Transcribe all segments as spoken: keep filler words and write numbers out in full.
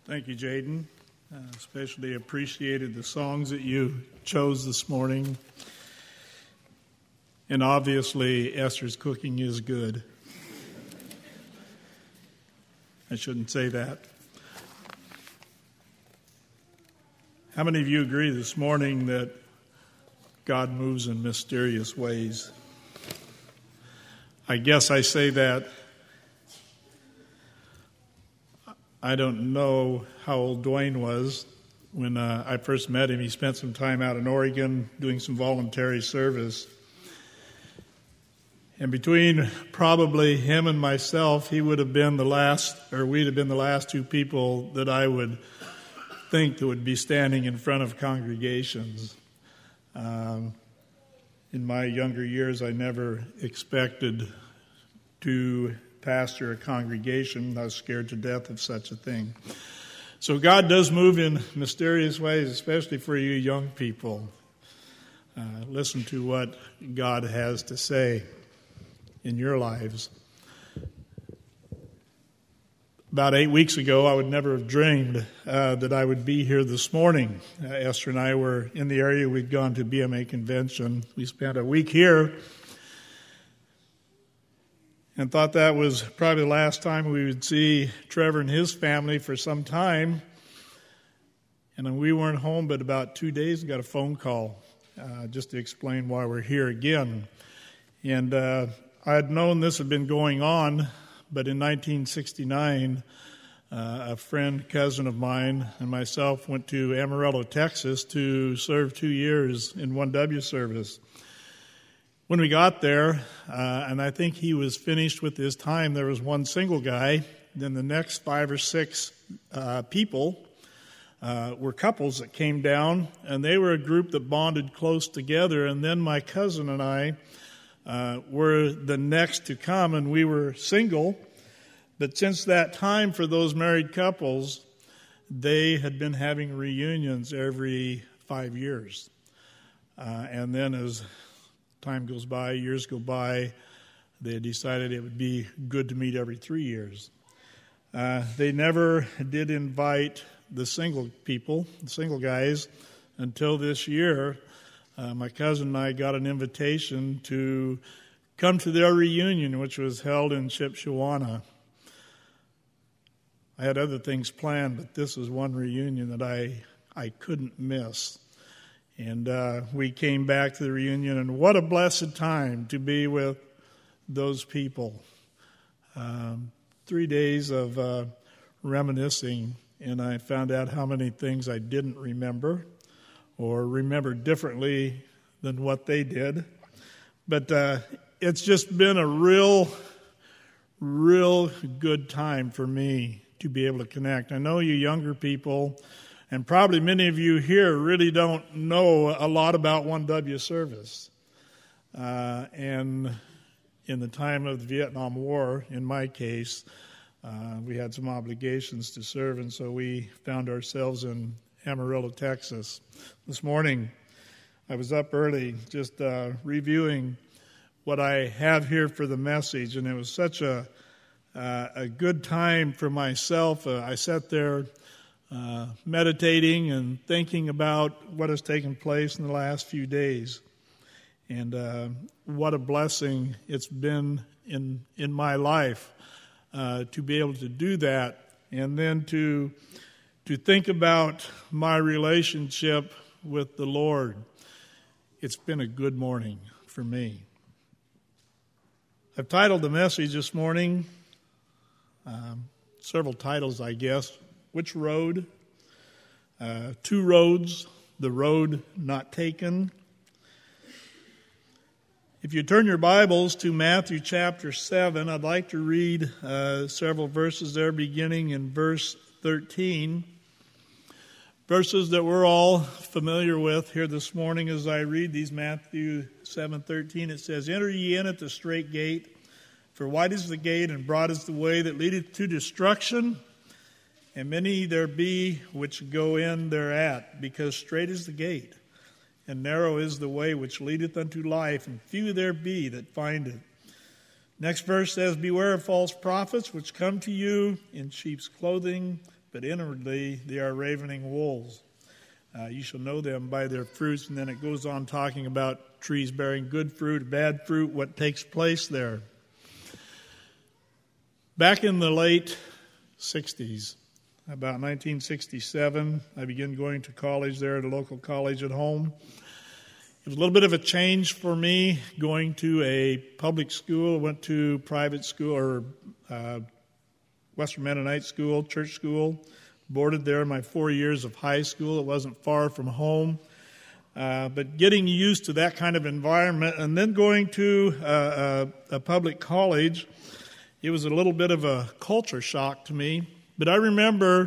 Thank you, Jaden. Uh, especially appreciated the songs that you chose this morning. And obviously, Esther's cooking is good. I shouldn't say that. How many of you agree this morning that God moves in mysterious ways? I guess I say that. I don't know how old Dwayne was when uh, I first met him. He spent some time out in Oregon doing some voluntary service. And between probably him and myself, he would have been the last, or we'd have been the last two people that I would think that would be standing in front of congregations. Um, in my younger years, I never expected to pastor a congregation. I was scared to death of such a thing. So God does move in mysterious ways, especially for you young people. Uh, listen to what God has to say in your lives. About eight weeks ago, I would never have dreamed uh, that I would be here this morning. Uh, Esther and I were in the area. We'd gone to B M A convention. We spent a week here and thought that was probably the last time we would see Trevor and his family for some time. And then we weren't home, but about two days got a phone call uh, just to explain why we're here again. And uh, I had known this had been going on, but in nineteen sixty-nine, uh, a friend, cousin of mine, and myself went to Amarillo, Texas to serve two years in one W service. When we got there, uh, and I think he was finished with his time, there was one single guy. Then the next five or six uh, people uh, were couples that came down, and they were a group that bonded close together. And then my cousin and I uh, were the next to come, and we were single. But since that time for those married couples, they had been having reunions every five years. Uh, and then as time goes by, years go by, they decided it would be good to meet every three years. Uh, they never did invite the single people, the single guys, until this year. Uh, my cousin and I got an invitation to come to their reunion, which was held in Shipshewana. I had other things planned, but this was one reunion that I, I couldn't miss. And uh, we came back to the reunion, and what a blessed time to be with those people. Um, three days of uh, reminiscing, and I found out how many things I didn't remember or remember differently than what they did. But uh, it's just been a real, real good time for me to be able to connect. I know you younger people, and probably many of you here really don't know a lot about one W service. Uh, and in the time of the Vietnam War, in my case, uh, we had some obligations to serve, and so we found ourselves in Amarillo, Texas. This morning, I was up early just uh, reviewing what I have here for the message, and it was such a, uh, a good time for myself. Uh, I sat there Uh, meditating and thinking about what has taken place in the last few days, and uh, what a blessing it's been in in my life uh, to be able to do that, and then to to think about my relationship with the Lord. It's been a good morning for me. I've titled the message this morning, um, several titles, I guess. Which road? Uh, two roads, the road not taken. If you turn your Bibles to Matthew chapter seven, I'd like to read uh, several verses there, beginning in verse thirteen. Verses that we're all familiar with here this morning as I read these. Matthew seven thirteen, it says, "Enter ye in at the strait gate, for wide is the gate, and broad is the way that leadeth to destruction, and many there be which go in thereat, because strait is the gate, and narrow is the way which leadeth unto life, and few there be that find it. Next verse says, "Beware of false prophets, which come to you in sheep's clothing, but inwardly they are ravening wolves. Uh, you shall know them by their fruits. And then it goes on talking about trees bearing good fruit, bad fruit, what takes place there. Back in the late sixties, about nineteen sixty-seven, I began going to college there at a local college at home. It was a little bit of a change for me going to a public school. I went to private school or uh, Western Mennonite school, church school. Boarded there my four years of high school. It wasn't far from home. Uh, but getting used to that kind of environment and then going to uh, a, a public college, it was a little bit of a culture shock to me. But I remember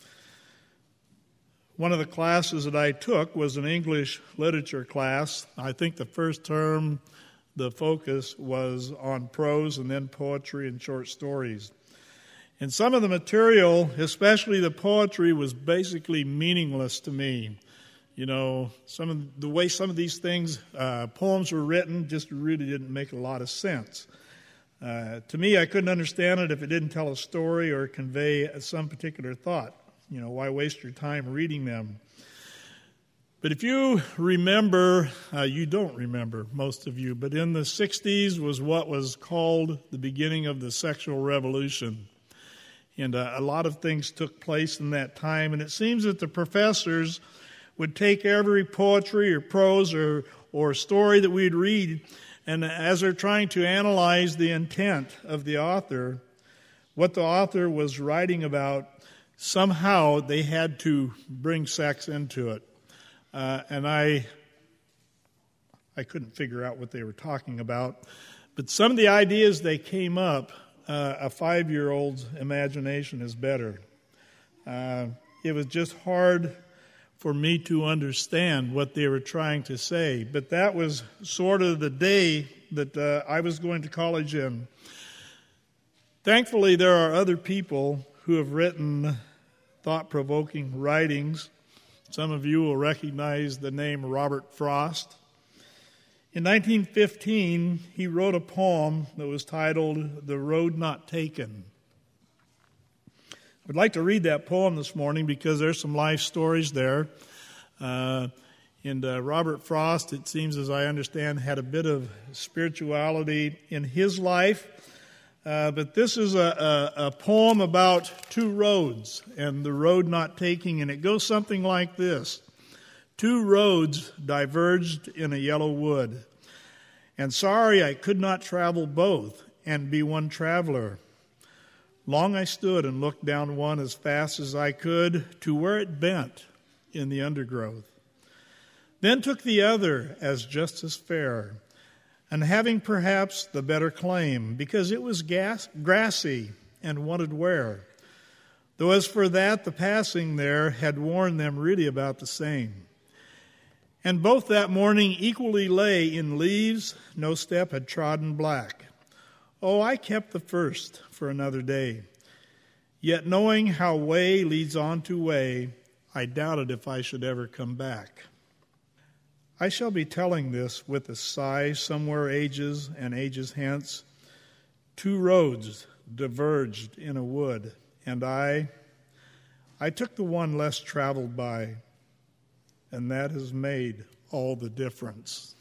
one of the classes that I took was an English literature class. I think the first term, the focus was on prose and then poetry and short stories. And some of the material, especially the poetry, was basically meaningless to me. You know, some of the way some of these things, uh, poems were written, just really didn't make a lot of sense. Uh, to me, I couldn't understand it if it didn't tell a story or convey some particular thought. You know, why waste your time reading them? But if you remember, uh, you don't remember, most of you, but in the sixties was what was called the beginning of the sexual revolution. And uh, a lot of things took place in that time. And it seems that the professors would take every poetry or prose or, or story that we'd read, and as they're trying to analyze the intent of the author, what the author was writing about, somehow they had to bring sex into it. Uh, and I, I couldn't figure out what they were talking about. But some of the ideas they came up, Uh, a five-year-old's imagination is better. Uh, it was just hard for me to understand what they were trying to say. But that was sort of the day that uh, I was going to college in. Thankfully, there are other people who have written thought-provoking writings. Some of you will recognize the name Robert Frost. In nineteen fifteen, he wrote a poem that was titled "The Road Not Taken." I would like to read that poem this morning because there's some life stories there. Uh, and uh, Robert Frost, it seems as I understand, had a bit of spirituality in his life. Uh, but this is a, a, a poem about two roads and the road not taking. And it goes something like this. Two roads diverged in a yellow wood, and sorry I could not travel both and be one traveler. Long I stood and looked down one as fast as I could to where it bent in the undergrowth. Then took the other as just as fair, and having perhaps the better claim, because it was gas, grassy and wanted wear. Though as for that, the passing there had worn them really about the same. And both that morning equally lay in leaves, no step had trodden black. Oh, I kept the first for another day. Yet knowing how way leads on to way, I doubted if I should ever come back. I shall be telling this with a sigh somewhere ages and ages hence. Two roads diverged in a wood, and I, I took the one less traveled by, and that has made all the difference.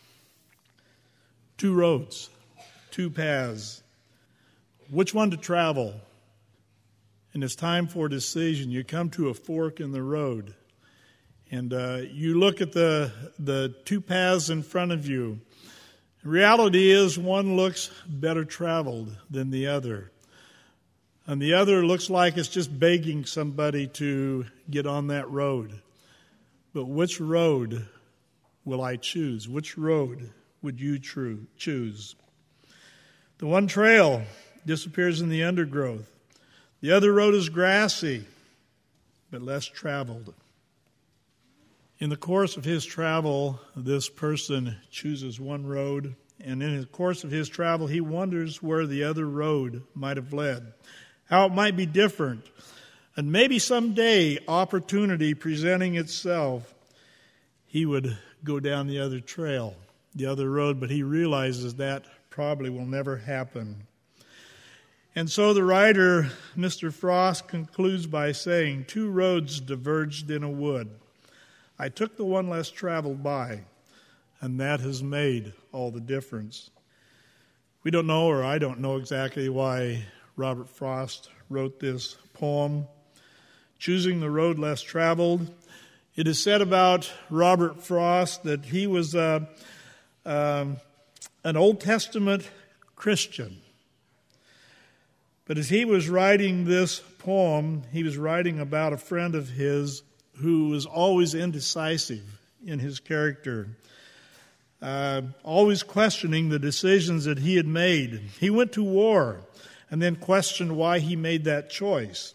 Two roads, two paths. Which one to travel? And it's time for a decision. You come to a fork in the road, and uh, you look at the the two paths in front of you. The reality is one looks better traveled than the other. And the other looks like it's just begging somebody to get on that road. But which road will I choose? Which road would you tru- choose? The one trail disappears in the undergrowth. The other road is grassy, but less traveled. In the course of his travel, this person chooses one road, and in the course of his travel, he wonders where the other road might have led, how it might be different. And maybe someday, opportunity presenting itself, he would go down the other trail, the other road, but he realizes that probably will never happen. And so the writer, Mister Frost, concludes by saying, two roads diverged in a wood. I took the one less traveled by, and that has made all the difference. We don't know, or I don't know exactly why Robert Frost wrote this poem, Choosing the Road Less Traveled. It is said about Robert Frost that he was uh, um, an Old Testament Christian. But as he was writing this poem, he was writing about a friend of his who was always indecisive in his character, uh, always questioning the decisions that he had made. He went to war and then questioned why he made that choice.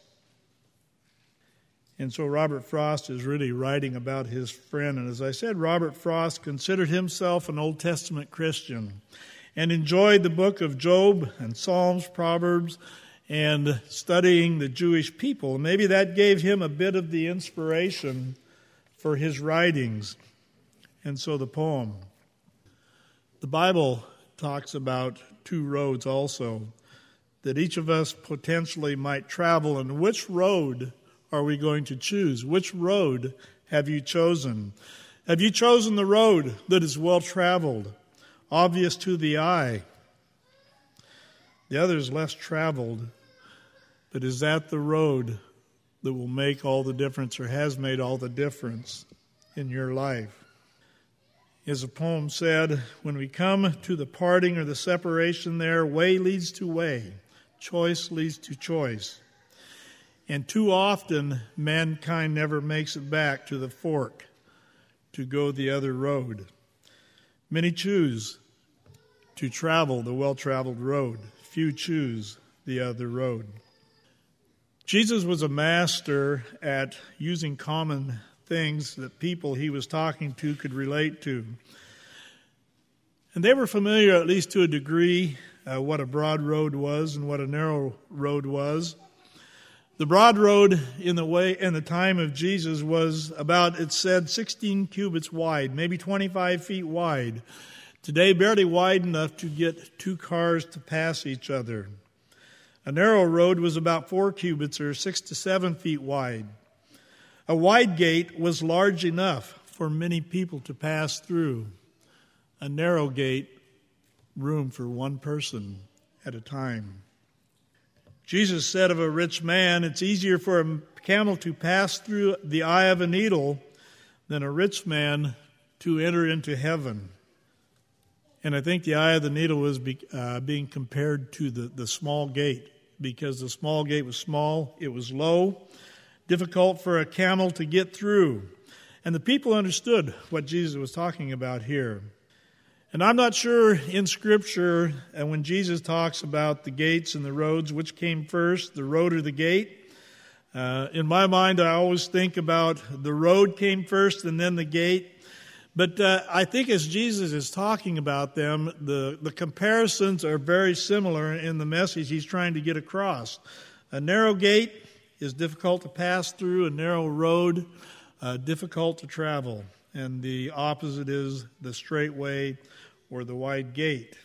And so Robert Frost is really writing about his friend. And as I said, Robert Frost considered himself an Old Testament Christian and enjoyed the book of Job and Psalms, Proverbs, and studying the Jewish people. Maybe that gave him a bit of the inspiration for his writings. And so the poem. The Bible talks about two roads also that each of us potentially might travel. And which road are we going to choose? Which road have you chosen? Have you chosen the road that is well traveled, obvious to the eye? The other is less traveled, but is that the road that will make all the difference, or has made all the difference in your life? As the poem said, when we come to the parting or the separation there, way leads to way, choice leads to choice. And too often, mankind never makes it back to the fork to go the other road. Many choose to travel the well-traveled road. Few choose the other road. Jesus was a master at using common things that people he was talking to could relate to. And they were familiar, at least to a degree, uh, what a broad road was and what a narrow road was. The broad road in the way in the time of Jesus was about, it said, sixteen cubits wide, maybe twenty-five feet wide. Today, barely wide enough to get two cars to pass each other. A narrow road was about four cubits, or six to seven feet wide. A wide gate was large enough for many people to pass through. A narrow gate, room for one person at a time. Jesus said of a rich man, it's easier for a camel to pass through the eye of a needle than a rich man to enter into heaven. And I think the eye of the needle was be, uh, being compared to the, the small gate, because the small gate was small, it was low, difficult for a camel to get through. And the people understood what Jesus was talking about here. And I'm not sure in Scripture, and when Jesus talks about the gates and the roads, which came first, the road or the gate. Uh, in my mind, I always think about the road came first and then the gate. But uh, I think as Jesus is talking about them, the, the comparisons are very similar in the message he's trying to get across. A narrow gate is difficult to pass through, a narrow road, uh, difficult to travel. And the opposite is the straight way or the wide gate.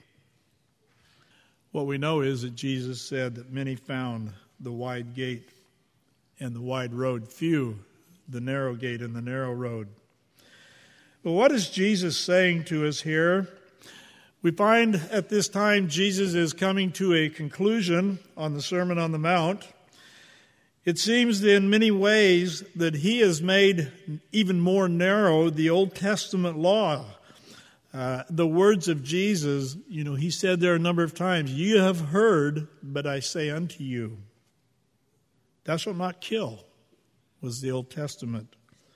What we know is that Jesus said that many found the wide gate and the wide road, few the narrow gate and the narrow road. But what is Jesus saying to us here? We find at this time Jesus is coming to a conclusion on the Sermon on the Mount. It seems in many ways that he has made even more narrow the Old Testament law. Uh, the words of Jesus, you know, he said there a number of times, "You have heard, but I say unto you." Thou shalt not kill was the Old Testament.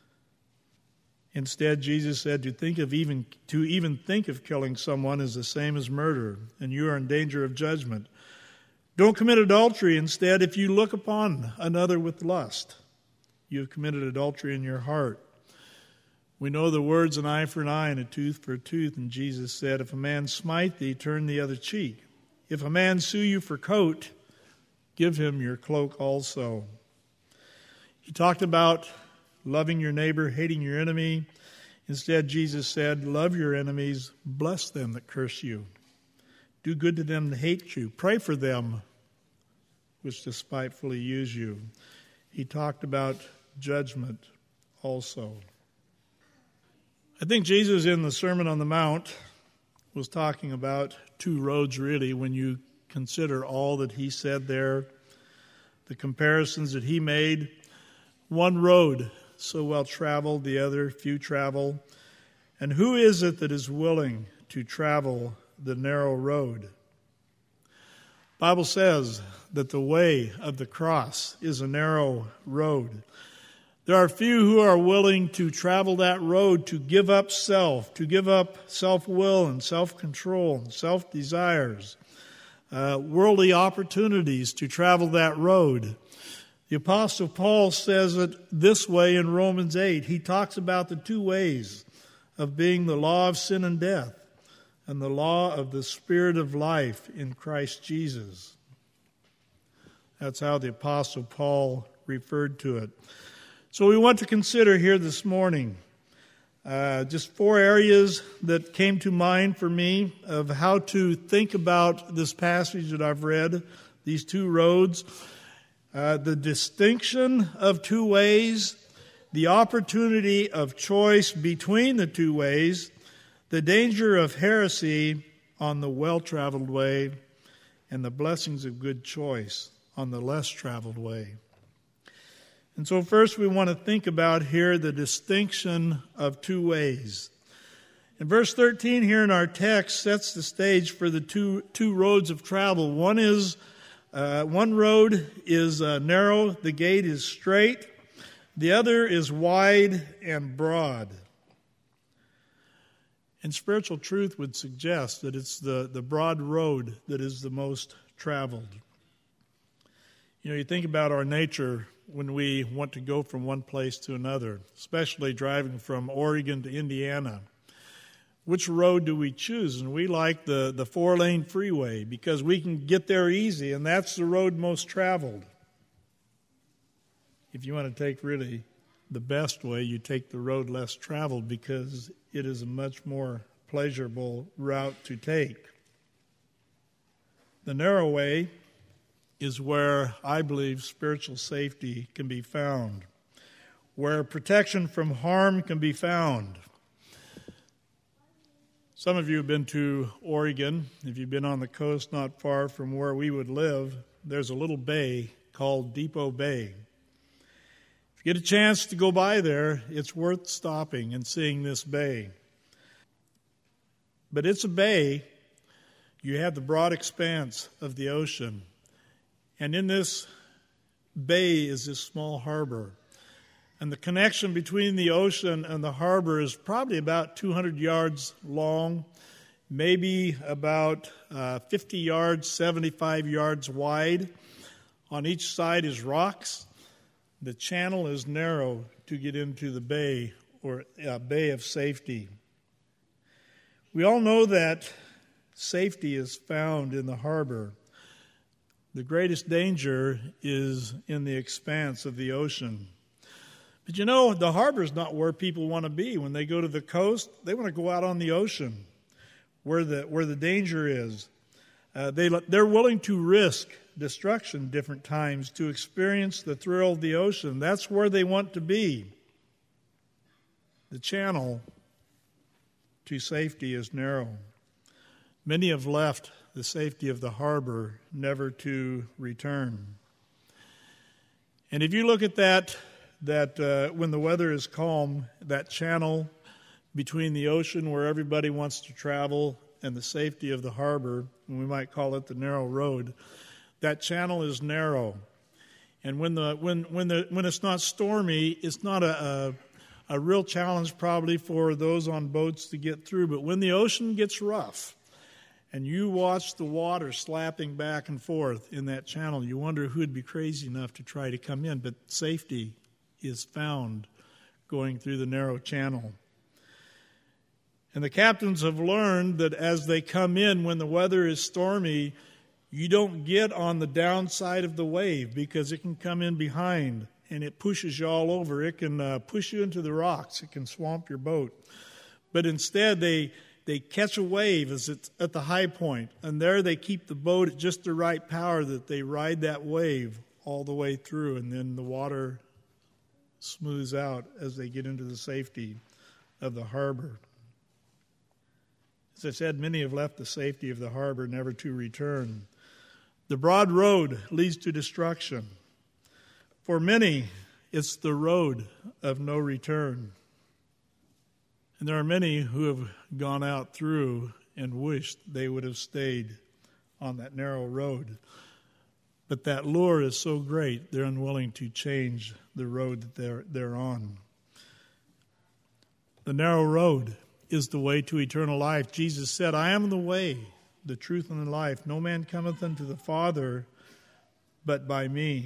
Instead, Jesus said to think of even to even think of killing someone is the same as murder, and you are in danger of judgment. Don't commit adultery. Instead, if you look upon another with lust, you have committed adultery in your heart. We know the words, an eye for an eye and a tooth for a tooth. And Jesus said, if a man smite thee, turn the other cheek. If a man sue you for coat, give him your cloak also. He talked about loving your neighbor, hating your enemy. Instead, Jesus said, love your enemies, bless them that curse you. Do good to them that hate you. Pray for them which despitefully use you. He talked about judgment also. I think Jesus in the Sermon on the Mount was talking about two roads, really, when you consider all that he said there, the comparisons that he made. One road so well traveled, the other few travel. And who is it that is willing to travel the narrow road? The Bible says that the way of the cross is a narrow road. There are few who are willing to travel that road, to give up self, to give up self-will and self-control and self-desires, uh, worldly opportunities to travel that road. The Apostle Paul says it this way in Romans eight. He talks about the two ways of being the law of sin and death and the law of the Spirit of life in Christ Jesus. That's how the Apostle Paul referred to it. So we want to consider here this morning uh, just four areas that came to mind for me of how to think about this passage that I've read, these two roads. Uh, the distinction of two ways, the opportunity of choice between the two ways, the danger of heresy on the well-traveled way, and the blessings of good choice on the less-traveled way. And so first we want to think about here the distinction of two ways. And verse thirteen here in our text sets the stage for the two two roads of travel. One is uh, one road is uh, narrow, the gate is straight. The other is wide and broad. And spiritual truth would suggest that it's the, the broad road that is the most traveled. You know, you think about our nature when we want to go from one place to another, especially driving from Oregon to Indiana. Which road do we choose? And we like the, the four-lane freeway because we can get there easy, and that's the road most traveled. If you want to take really the best way, you take the road less traveled because it is a much more pleasurable route to take. The narrow way is where I believe spiritual safety can be found, where protection from harm can be found. Some of you have been to Oregon. If you've been on the coast not far from where we would live, there's a little bay called Depot Bay. If you get a chance to go by there, it's worth stopping and seeing this bay. But it's a bay. You have the broad expanse of the ocean. And in this bay is this small harbor. And the connection between the ocean and the harbor is probably about two hundred yards long, maybe about uh, fifty yards, seventy-five yards wide. On each side is rocks. The channel is narrow to get into the bay, or a bay of safety. We all know that safety is found in the harbor. The greatest danger is in the expanse of the ocean. But you know, the harbor is not where people want to be. When they go to the coast, they want to go out on the ocean where the where the danger is. Uh, they, they're willing to risk destruction different times to experience the thrill of the ocean. That's where they want to be. The channel to safety is narrow. Many have left the safety of the harbor, never to return. And if you look at that, that uh, when the weather is calm, that channel between the ocean where everybody wants to travel and the safety of the harbor, and we might call it the narrow road, that channel is narrow. And when the when when the when it's not stormy, it's not a, a a real challenge probably for those on boats to get through. But when the ocean gets rough, and you watch the water slapping back and forth in that channel, you wonder who'd be crazy enough to try to come in. But safety is found going through the narrow channel. And the captains have learned that as they come in when the weather is stormy, you don't get on the downside of the wave because it can come in behind and it pushes you all over. It can uh, push you into the rocks. It can swamp your boat. But instead, they they catch a wave as it's at the high point, and there they keep the boat at just the right power that they ride that wave all the way through, and then the water smooths out as they get into the safety of the harbor. As I said, many have left the safety of the harbor never to return. The broad road leads to destruction. For many, it's the road of no return. And there are many who have gone out through and wished they would have stayed on that narrow road. But that lure is so great, they're unwilling to change the road that they're, they're on. The narrow road is the way to eternal life. Jesus said, I am the way, the truth, and the life. No man cometh unto the Father but by me.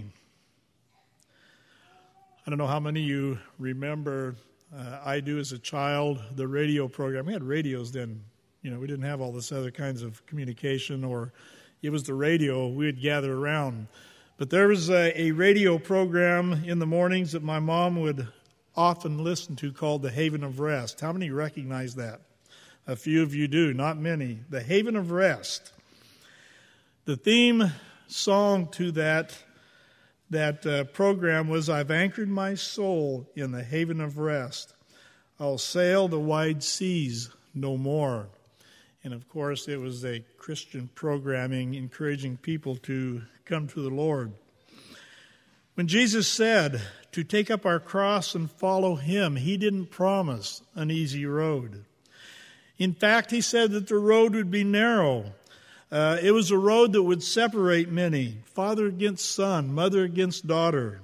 I don't know how many of you remember, uh, I do as a child, the radio program. We had radios then. You know, we didn't have all this other kinds of communication, or it was the radio we would gather around. But there was a, a radio program in the mornings that my mom would often listen to called The Haven of Rest. How many recognize that? A few of you do, not many. The Haven of Rest. The theme song to that, that uh, program was, I've anchored my soul in the haven of rest. I'll sail the wide seas no more. And of course, it was a Christian programming encouraging people to come to the Lord. When Jesus said to take up our cross and follow him, he didn't promise an easy road. In fact, he said that the road would be narrow. Uh, it was a road that would separate many, father against son, mother against daughter.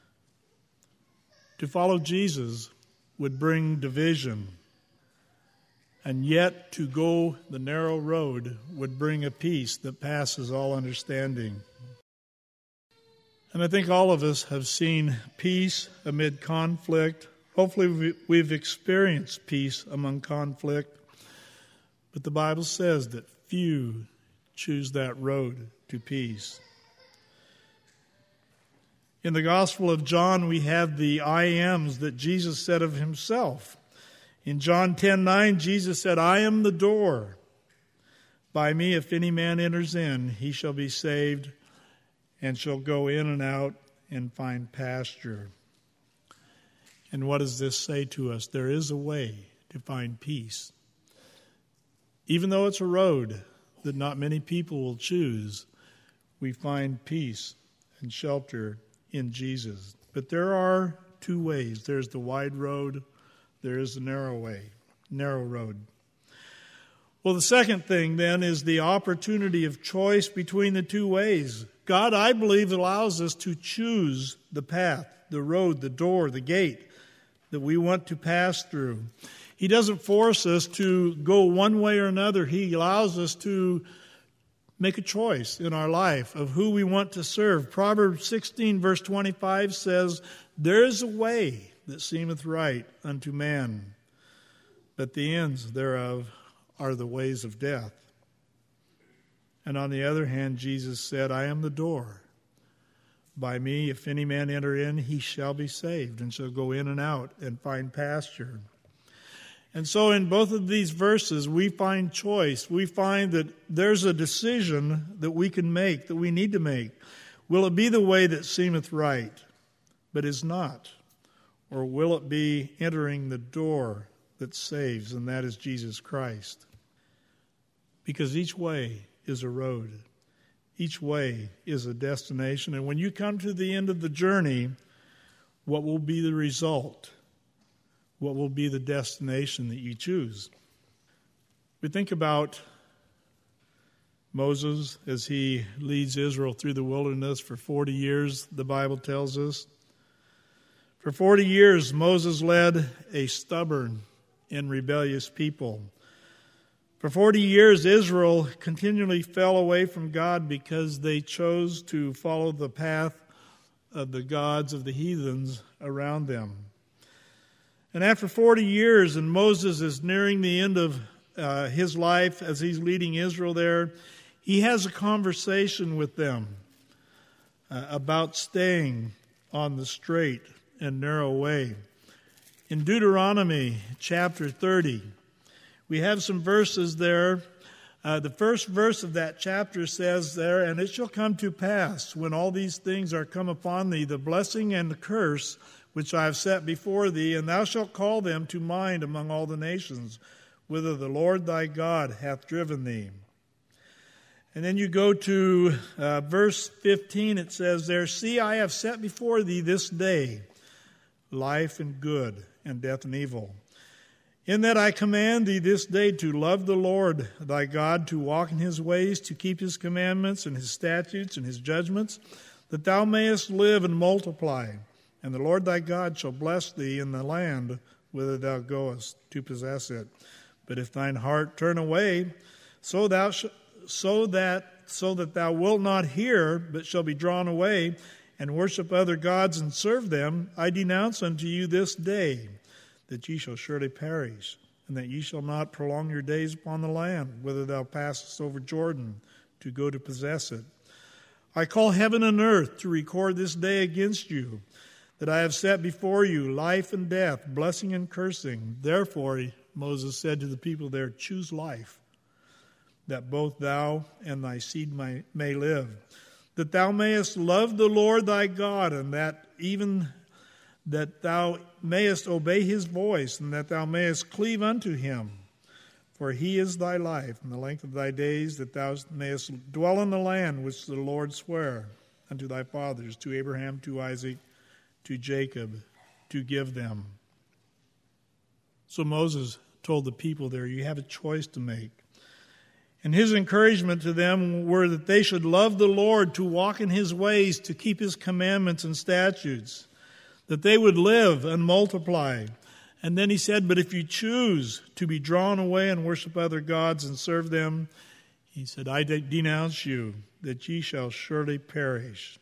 To follow Jesus would bring division. And yet, to go the narrow road would bring a peace that passes all understanding. And I think all of us have seen peace amid conflict. Hopefully we've experienced peace among conflict. But the Bible says that few choose that road to peace. In the Gospel of John, we have the I ams that Jesus said of himself. In John ten nine, Jesus said, I am the door. By me, if any man enters in, he shall be saved and shall go in and out and find pasture. And what does this say to us? There is a way to find peace. Even though it's a road that not many people will choose, we find peace and shelter in Jesus. But there are two ways. There's the wide road. There is the narrow way, narrow road. Well, the second thing then is the opportunity of choice between the two ways. God, I believe, allows us to choose the path, the road, the door, the gate that we want to pass through. He doesn't force us to go one way or another. He allows us to make a choice in our life of who we want to serve. Proverbs sixteen, verse twenty-five says, there is a way that seemeth right unto man, but the ends thereof are the ways of death. And on the other hand, Jesus said, I am the door. By me, if any man enter in, he shall be saved, and shall go in and out and find pasture. And so in both of these verses, we find choice. We find that there's a decision that we can make, that we need to make. Will it be the way that seemeth right, but is not? Or will it be entering the door that saves, and that is Jesus Christ? Because each way is a road. Each way is a destination. And when you come to the end of the journey, what will be the result? What will be the destination that you choose? We think about Moses as he leads Israel through the wilderness for forty years, the Bible tells us. For forty years, Moses led a stubborn and rebellious people. For forty years, Israel continually fell away from God because they chose to follow the path of the gods of the heathens around them. And after forty years, and Moses is nearing the end of uh, his life as he's leading Israel there, he has a conversation with them uh, about staying on the straight and narrow way. In Deuteronomy chapter thirty, We have some verses there. Uh, the first verse of that chapter says there, "And it shall come to pass, when all these things are come upon thee, the blessing and the curse which I have set before thee, and thou shalt call them to mind among all the nations, whither the Lord thy God hath driven thee." And then you go to uh, verse fifteen, it says there, "See, I have set before thee this day life and good, and death and evil. In that I command thee this day to love the Lord thy God, to walk in his ways, to keep his commandments and his statutes and his judgments, that thou mayest live and multiply. And the Lord thy God shall bless thee in the land whither thou goest to possess it. But if thine heart turn away, so thou sh- so that so that thou wilt not hear, but shall be drawn away, and worship other gods and serve them, I denounce unto you this day that ye shall surely perish, and that ye shall not prolong your days upon the land, whither thou passest over Jordan to go to possess it. I call heaven and earth to record this day against you, that I have set before you life and death, blessing and cursing. Therefore, Moses said to the people there, choose life, that both thou and thy seed may, may live, that thou mayest love the Lord thy God, and that even that thou mayest obey his voice, and that thou mayest cleave unto him. For he is thy life, and the length of thy days, that thou mayest dwell in the land which the Lord sware unto thy fathers, to Abraham, to Isaac, to Jacob, to give them. So Moses told the people there, you have a choice to make. And his encouragement to them were that they should love the Lord, to walk in his ways, to keep his commandments and statutes, that they would live and multiply. And then he said, but if you choose to be drawn away and worship other gods and serve them, he said, I denounce you, that ye shall surely perish.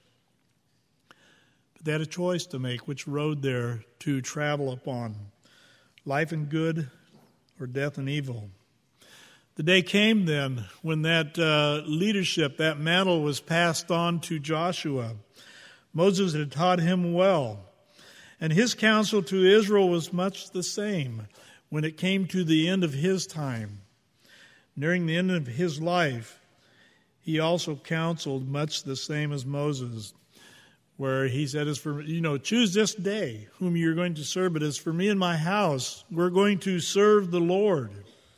But they had a choice to make, which road there to travel upon, life and good or death and evil. The day came then when that uh, leadership, that mantle was passed on to Joshua. Moses had taught him well. And his counsel to Israel was much the same when it came to the end of his time. Nearing the end of his life, he also counseled much the same as Moses, where he said, as for, you know, choose this day whom you're going to serve, but as for me and my house, we're going to serve the Lord.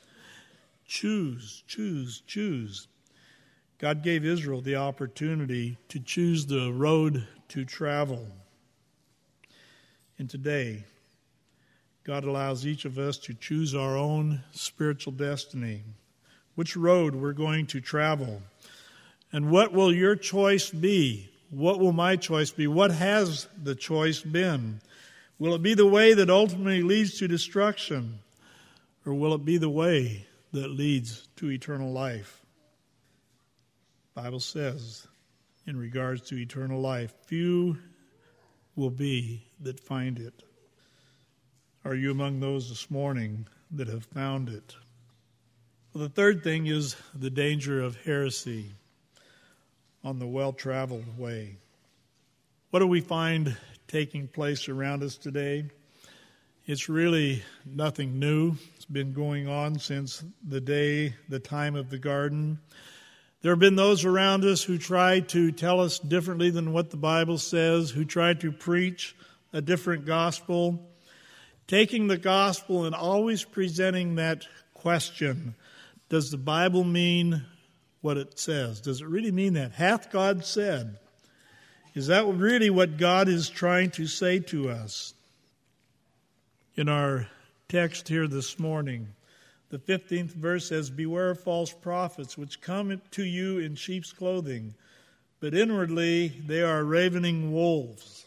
Choose, choose, choose. God gave Israel the opportunity to choose the road to travel. And today, God allows each of us to choose our own spiritual destiny, which road we're going to travel. And what will your choice be? What will my choice be? What has the choice been? Will it be the way that ultimately leads to destruction? Or will it be the way that leads to eternal life? The Bible says, in regards to eternal life, few will be that find it. Are you among those this morning that have found it? Well, the third thing is the danger of heresy on the well-traveled way. What do we find taking place around us today? It's really nothing new. It's been going on since the day, the time of the garden. There have been those around us who try to tell us differently than what the Bible says, who try to preach a different gospel, taking the gospel and always presenting that question, does the Bible mean what it says? Does it really mean that? Hath God said? Is that really what God is trying to say to us? In our text here this morning, the fifteenth verse says, beware of false prophets, which come to you in sheep's clothing, but inwardly they are ravening wolves.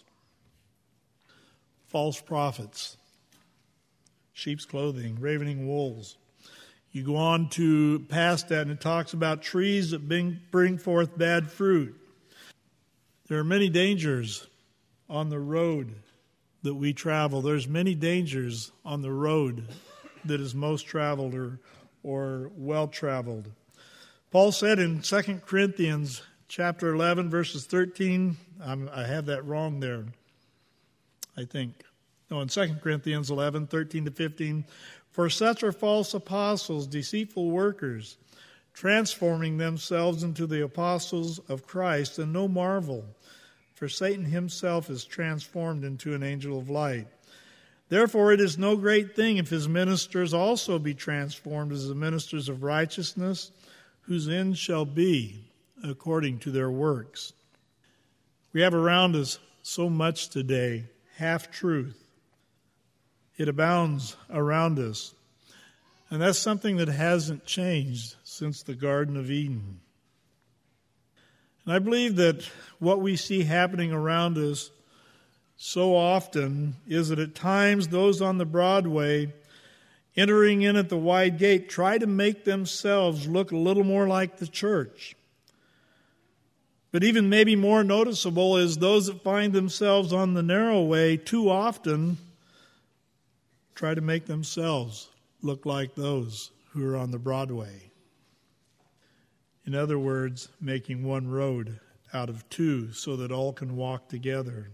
False prophets, sheep's clothing, ravening wolves. You go on to past that and it talks about trees that bring, bring forth bad fruit. There are many dangers on the road that we travel. There's many dangers on the road that is most traveled or, or well-traveled. Paul said in Second Corinthians chapter eleven, verses thirteen, I'm, I have that wrong there, I think. no, in Second Corinthians eleven, thirteen to fifteen, for such are false apostles, deceitful workers, transforming themselves into the apostles of Christ, and no marvel, for Satan himself is transformed into an angel of light. Therefore it is no great thing if his ministers also be transformed as the ministers of righteousness, whose end shall be according to their works. We have around us so much today, half-truth. It abounds around us. And that's something that hasn't changed since the Garden of Eden. And I believe that what we see happening around us so often is that at times those on the Broadway entering in at the wide gate try to make themselves look a little more like the church. But even maybe more noticeable is those that find themselves on the narrow way too often try to make themselves look like those who are on the Broadway. In other words, making one road out of two so that all can walk together.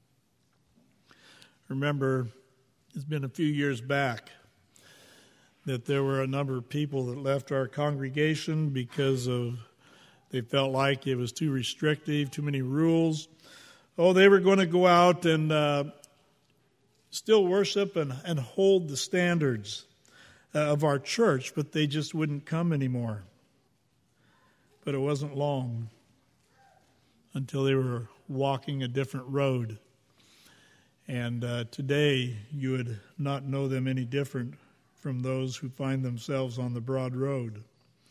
Remember, it's been a few years back that there were a number of people that left our congregation because of they felt like it was too restrictive, too many rules. Oh, they were going to go out and uh, still worship and, and hold the standards uh, of our church, but they just wouldn't come anymore. But it wasn't long until they were walking a different road. And uh, today you would not know them any different from those who find themselves on the broad road.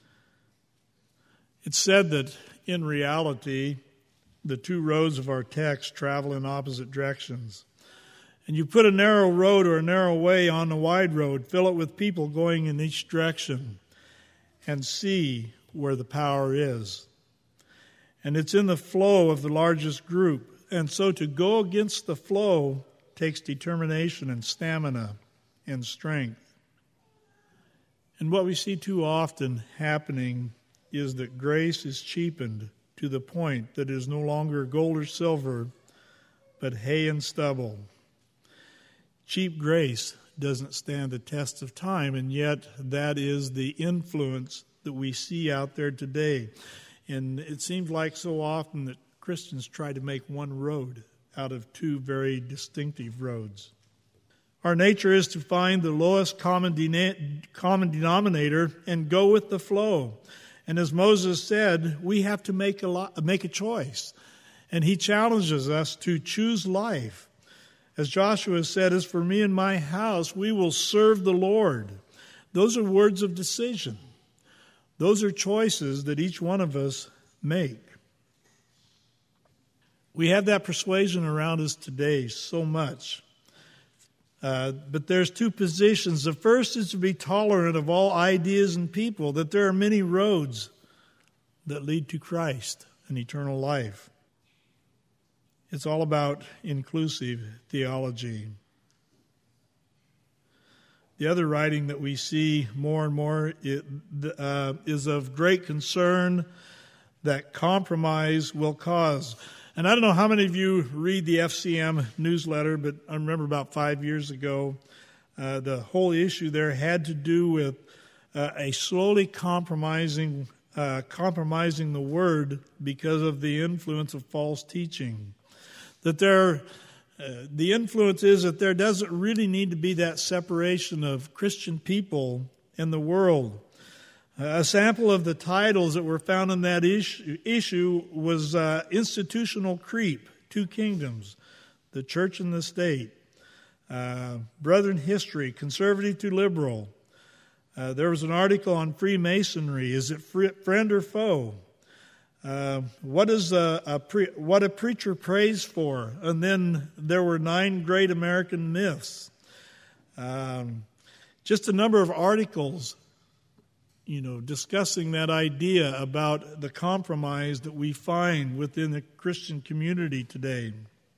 It's said that in reality, the two roads of our text travel in opposite directions. And you put a narrow road or a narrow way on a wide road, fill it with people going in each direction, and see where the power is. And it's in the flow of the largest group. And so to go against the flow takes determination and stamina and strength. And what we see too often happening is that grace is cheapened to the point that it is no longer gold or silver, but hay and stubble. Cheap grace doesn't stand the test of time, and yet that is the influence that we see out there today. And it seems like so often that Christians try to make one road out of two very distinctive roads. Our nature is to find the lowest common, de- common denominator and go with the flow. And as Moses said, we have to make a lo- make a choice. And he challenges us to choose life. As Joshua said, as for me and my house, we will serve the Lord. Those are words of decision. Those are choices that each one of us make. We have that persuasion around us today so much. Uh, but there's two positions. The first is to be tolerant of all ideas and people, that there are many roads that lead to Christ and eternal life. It's all about inclusive theology. The other writing that we see more and more it, uh, is of great concern that compromise will cause. And I don't know how many of you read the F C M newsletter, but I remember about five years ago, uh, the whole issue there had to do with uh, a slowly compromising, uh, compromising the word because of the influence of false teaching. That there, uh, the influence is that there doesn't really need to be that separation of Christian people and the world. A sample of the titles that were found in that issue, issue was uh, Institutional Creep, Two Kingdoms, The Church and the State, uh, Brethren History, Conservative to Liberal. Uh, there was an article on Freemasonry, is it friend or foe? Uh, what is a, a pre- what a preacher prays for? And then there were nine great American myths. Um, just a number of articles, you know, discussing that idea about the compromise that we find within the Christian community today.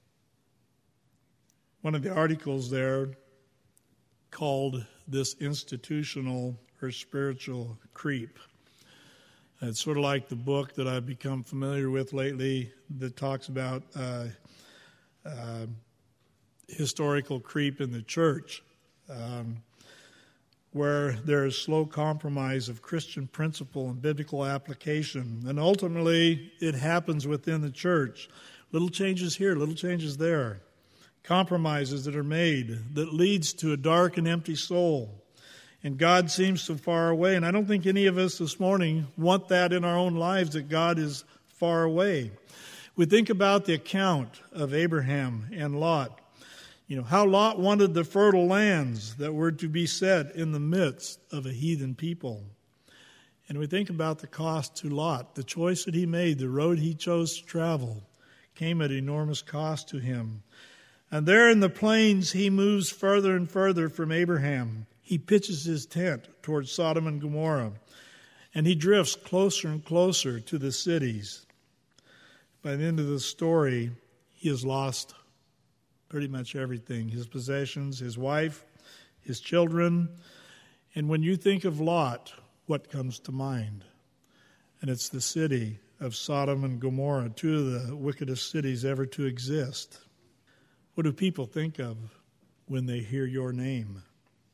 One of the articles there called this institutional or spiritual creep. It's sort of like the book that I've become familiar with lately that talks about uh, uh, historical creep in the church, um, where there is slow compromise of Christian principle and biblical application. And ultimately, it happens within the church. Little changes here, little changes there. Compromises that are made that leads to a dark and empty soul. And God seems so far away. And I don't think any of us this morning want that in our own lives, that God is far away. We think about the account of Abraham and Lot. You know, how Lot wanted the fertile lands that were to be set in the midst of a heathen people. And we think about the cost to Lot. The choice that he made, the road he chose to travel, came at enormous cost to him. And there in the plains, he moves further and further from Abraham. He pitches his tent towards Sodom and Gomorrah, and he drifts closer and closer to the cities. By the end of the story, he has lost pretty much everything, his possessions, his wife, his children. And when you think of Lot, what comes to mind? And it's the city of Sodom and Gomorrah, two of the wickedest cities ever to exist. What do people think of when they hear your name?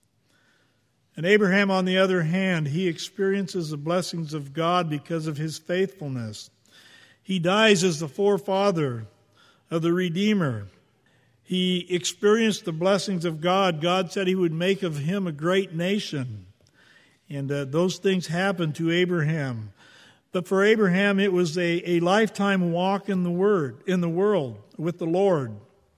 And Abraham, on the other hand, he experiences the blessings of God because of his faithfulness. He dies as the forefather of the Redeemer. He experienced the blessings of God. God said he would make of him a great nation. And uh, those things happened to Abraham. But for Abraham, it was a, a lifetime walk in the word, in the world with the Lord.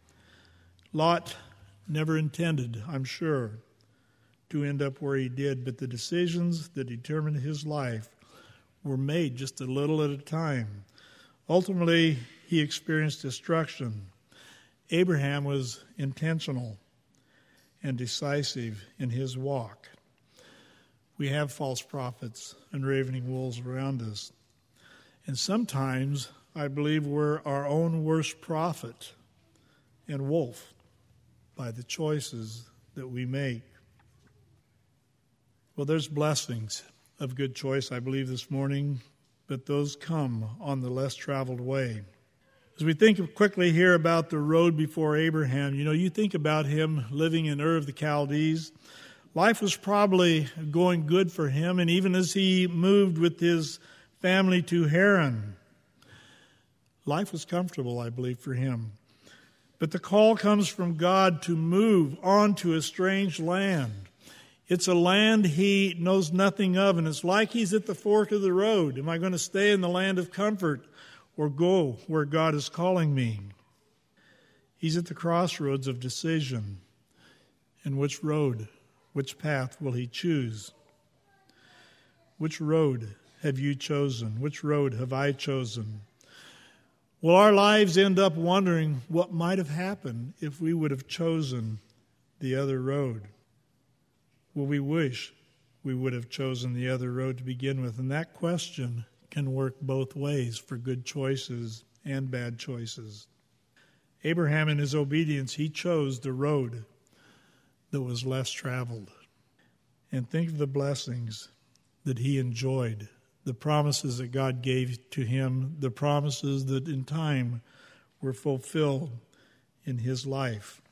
Lot never intended, I'm sure, to end up where he did, but the decisions that determined his life were made just a little at a time. Ultimately, he experienced destruction. Abraham was intentional and decisive in his walk. We have false prophets and ravening wolves around us. And sometimes I believe we're our own worst prophet and wolf by the choices that we make. Well, there's blessings of good choice, I believe, this morning, but those come on the less traveled way. As we think quickly here about the road before Abraham, you know, you think about him living in Ur of the Chaldees. Life was probably going good for him, and even as he moved with his family to Haran, life was comfortable, I believe, for him. But the call comes from God to move on to a strange land. It's a land he knows nothing of, and it's like he's at the fork of the road. Am I going to stay in the land of comfort or go where God is calling me? He's at the crossroads of decision. And which road, which path will he choose? Which road have you chosen? Which road have I chosen? Will our lives end up wondering what might have happened if we would have chosen the other road? Will we wish we would have chosen the other road to begin with? And that question can work both ways for good choices and bad choices. Abraham, in his obedience, he chose the road that was less traveled. And think of the blessings that he enjoyed, the promises that God gave to him, the promises that in time were fulfilled in his life.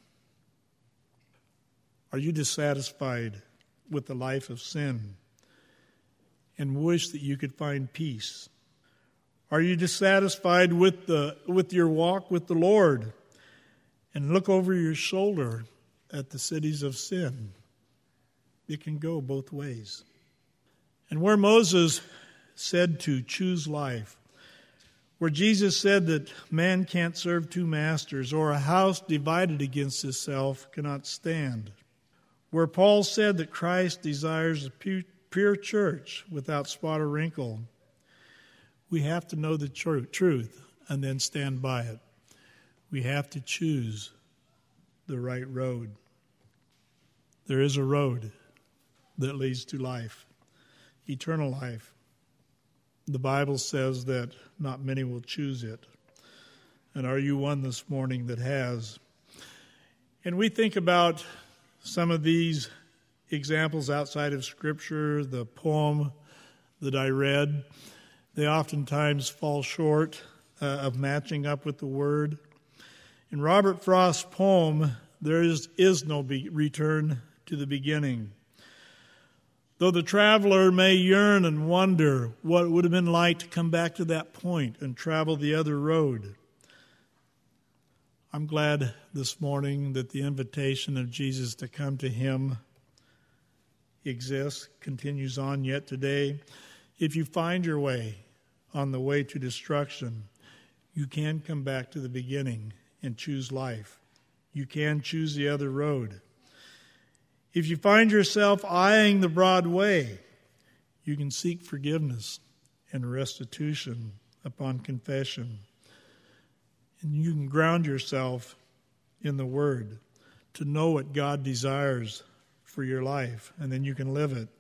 Are you dissatisfied with the life of sin and wish that you could find peace? Are you dissatisfied with the with your walk with the Lord and look over your shoulder at the cities of sin? It can go both ways. And where Moses said to choose life, where Jesus said that man can't serve two masters, or a house divided against itself cannot stand, where Paul said that Christ desires a pure church without spot or wrinkle, we have to know the tr- truth and then stand by it. We have to choose the right road. There is a road that leads to life, eternal life. The Bible says that not many will choose it. And are you one this morning that has? And we think about some of these examples outside of Scripture, the poem that I read, they oftentimes fall short uh, of matching up with the Word. In Robert Frost's poem, there is, is no be- return to the beginning. Though the traveler may yearn and wonder what it would have been like to come back to that point and travel the other road, I'm glad this morning that the invitation of Jesus to come to him exists, continues on yet today. If you find your way on the way to destruction, you can come back to the beginning and choose life. You can choose the other road. If you find yourself eyeing the broad way, you can seek forgiveness and restitution upon confession. And you can ground yourself in the Word to know what God desires for your life, and then you can live it.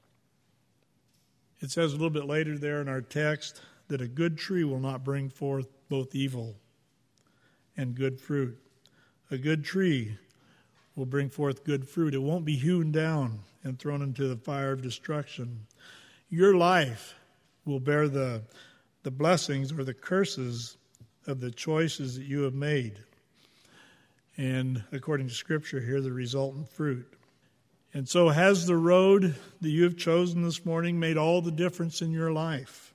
It says a little bit later there in our text that a good tree will not bring forth both evil and good fruit. A good tree will bring forth good fruit. It won't be hewn down and thrown into the fire of destruction. Your life will bear the, the blessings or the curses of the choices that you have made. And according to Scripture here, the resultant fruit. And so has the road that you have chosen this morning made all the difference in your life?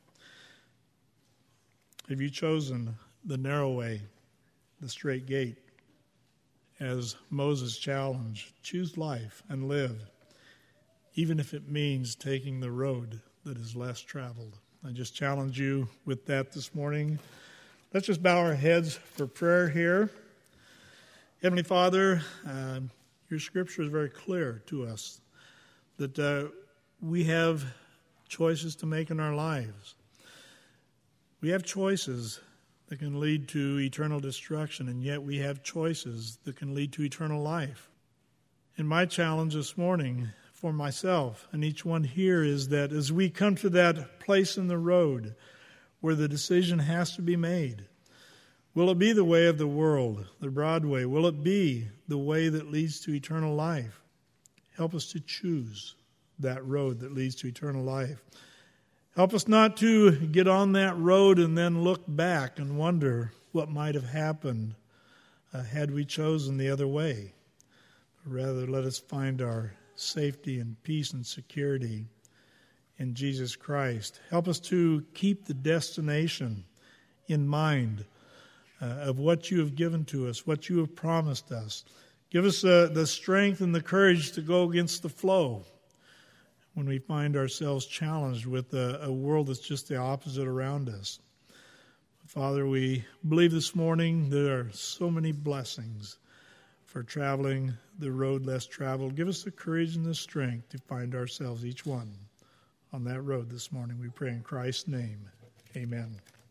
Have you chosen the narrow way, the straight gate? As Moses challenged, choose life and live, even if it means taking the road that is less traveled. I just challenge you with that this morning. Let's just bow our heads for prayer here. Heavenly Father, uh, your Scripture is very clear to us that uh, we have choices to make in our lives. We have choices that can lead to eternal destruction, and yet we have choices that can lead to eternal life. And my challenge this morning for myself and each one here is that as we come to that place in the road where the decision has to be made, will it be the way of the world, the broad way? Will it be the way that leads to eternal life? Help us to choose that road that leads to eternal life. Help us not to get on that road and then look back and wonder what might have happened uh, had we chosen the other way. Rather, let us find our safety and peace and security in Jesus Christ. Help us to keep the destination in mind uh, of what you have given to us, what you have promised us. Give us uh, the strength and the courage to go against the flow when we find ourselves challenged with a, a world that's just the opposite around us. Father, we believe this morning there are so many blessings for traveling the road less traveled. Give us the courage and the strength to find ourselves, each one, on that road this morning. We pray in Christ's name. Amen.